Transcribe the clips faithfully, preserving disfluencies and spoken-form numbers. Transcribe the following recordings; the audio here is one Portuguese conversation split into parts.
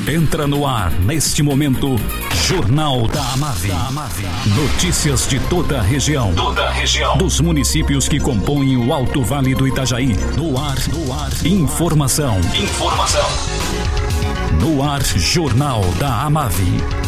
Entra no ar, neste momento, Jornal da Amave. Notícias de toda a região. Toda a região. Dos municípios que compõem o Alto Vale do Itajaí. No ar, no ar. Informação. Informação. No ar, Jornal da Amave.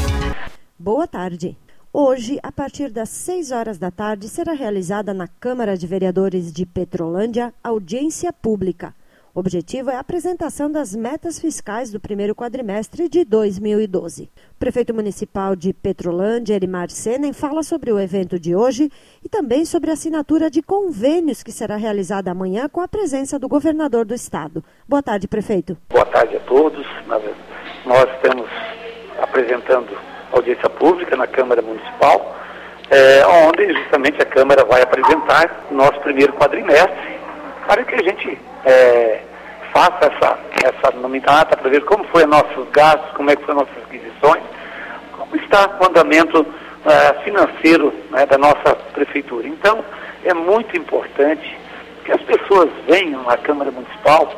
Boa tarde. Hoje, a partir das seis horas da tarde, será realizada na Câmara de Vereadores de Petrolândia audiência pública. O objetivo é a apresentação das metas fiscais do primeiro quadrimestre de dois mil e doze. O prefeito municipal de Petrolândia, Elimar Senen, fala sobre o evento de hoje e também sobre a assinatura de convênios que será realizada amanhã com a presença do governador do estado. Boa tarde, prefeito. Boa tarde a todos. Nós estamos apresentando audiência pública na Câmara Municipal, é, onde justamente a Câmara vai apresentar o nosso primeiro quadrimestre, para que a gente é, faça essa, essa nominata para ver como foi nossos gastos, como é que foram nossas aquisições, como está o andamento é, financeiro, né, da nossa prefeitura. Então, é muito importante que as pessoas venham à Câmara Municipal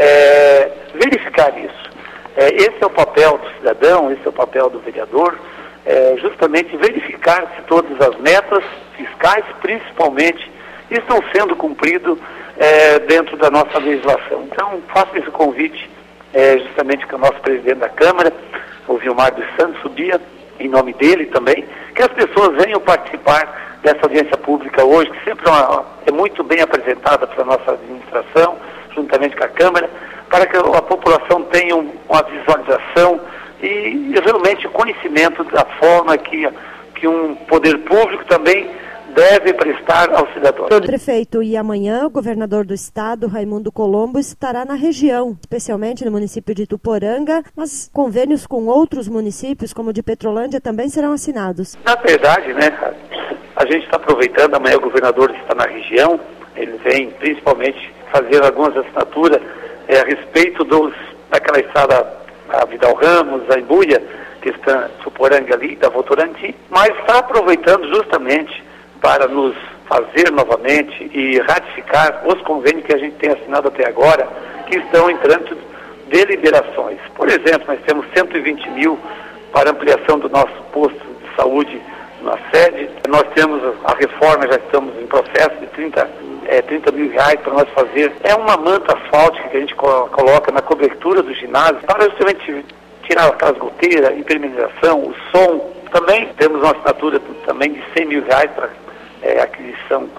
é, verificar isso. É, esse é o papel do cidadão, esse é o papel do vereador, é, justamente verificar se todas as metas fiscais, principalmente, estão sendo cumpridas é, dentro da nossa legislação. Então, faço esse convite é, justamente com o nosso presidente da Câmara, o Vilmar dos Santos, subia, em nome dele também, que as pessoas venham participar dessa audiência pública hoje, que sempre é, uma, é muito bem apresentada para a nossa administração, juntamente com a Câmara, para que a população tenha uma visualização e, e realmente conhecimento da forma que, que um poder público também deve prestar ao cidadão. Prefeito, e amanhã o governador do estado, Raimundo Colombo, estará na região, especialmente no município de Ituporanga, mas convênios com outros municípios, como o de Petrolândia, também serão assinados. Na verdade, né, a gente está aproveitando, amanhã o governador está na região, ele vem principalmente fazer algumas assinaturas é, a respeito dos, daquela estrada, a Vidal Ramos, a Embuia, que está em Ituporanga ali, da Votorantim, mas está aproveitando justamente para nos fazer novamente e ratificar os convênios que a gente tem assinado até agora, que estão em trânsito de liberações. Por exemplo, nós temos cento e vinte mil para ampliação do nosso posto de saúde na sede. Nós temos a reforma, já estamos em processo de trinta, é, trinta mil reais para nós fazer. É uma manta asfáltica que a gente coloca na cobertura do ginásio para justamente tirar aquelas goteiras, impermeabilização, o som. Também temos uma assinatura também de cem mil reais para é, aquisição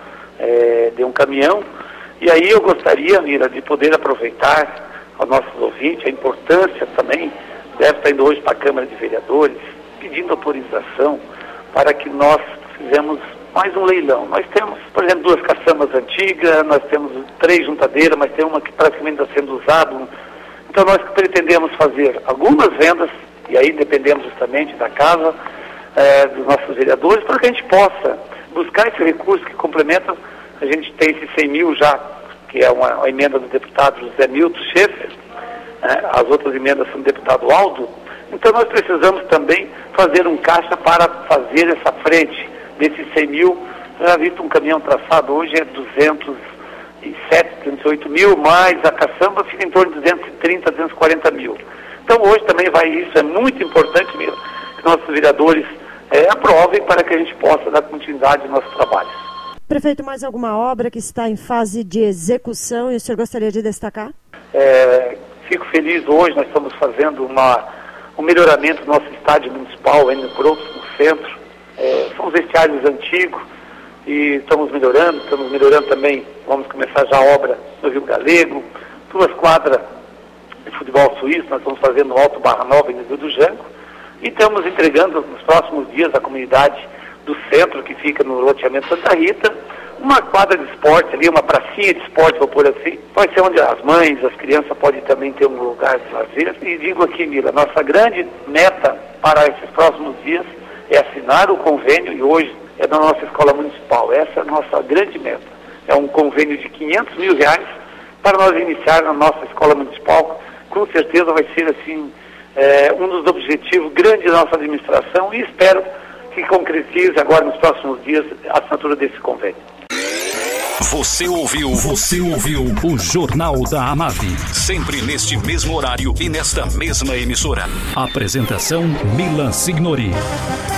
é, de um caminhão. E aí eu gostaria, Mira, de poder aproveitar aos nossos ouvintes a importância também, deve estar indo hoje para a Câmara de Vereadores, pedindo autorização para que nós fizemos mais um leilão. Nós temos, por exemplo, duas caçambas antigas, nós temos três juntadeiras, mas tem uma que praticamente está sendo usada. Então nós pretendemos fazer algumas vendas, e aí dependemos justamente da casa, é, dos nossos vereadores, para que a gente possa buscar esse recurso que complementa. A gente tem esses cem mil já, que é uma, uma emenda do deputado José Milton Schaeffer, né? As outras emendas são do deputado Aldo. Então nós precisamos também fazer um caixa para fazer essa frente desses cem mil. Já visto um caminhão traçado hoje é duzentos e sete, duzentos e oito mil, mais a caçamba fica em torno de duzentos e trinta, duzentos e quarenta mil. Então hoje também vai isso, é muito importante mesmo que nossos vereadores é, aprovem para que a gente possa dar continuidade aos nossos trabalhos. Prefeito, mais alguma obra que está em fase de execução e o senhor gostaria de destacar? É, fico feliz hoje, nós estamos fazendo uma, um melhoramento do nosso estádio municipal, ainda por outros no centro. É, são os vestiários antigos e estamos melhorando, estamos melhorando também, vamos começar já a obra no Rio Galego, duas quadras de futebol suíço, nós estamos fazendo no Alto Barra Nova e no Rio do Jango, e estamos entregando nos próximos dias à comunidade do centro, que fica no loteamento Santa Rita, uma quadra de esporte ali, uma pracinha de esporte, vou pôr assim, vai ser onde as mães, as crianças podem também ter um lugar de lazer. E digo aqui, Mila, nossa grande meta para esses próximos dias é assinar o convênio, e hoje é da nossa escola municipal. Essa é a nossa grande meta. É um convênio de quinhentos mil reais para nós iniciar na nossa escola municipal. Com certeza vai ser assim é, um dos objetivos grandes da nossa administração, e espero que concretize agora nos próximos dias a assinatura desse convênio. Você ouviu, você ouviu o Jornal da Amave, sempre neste mesmo horário e nesta mesma emissora. Apresentação Milan Signori.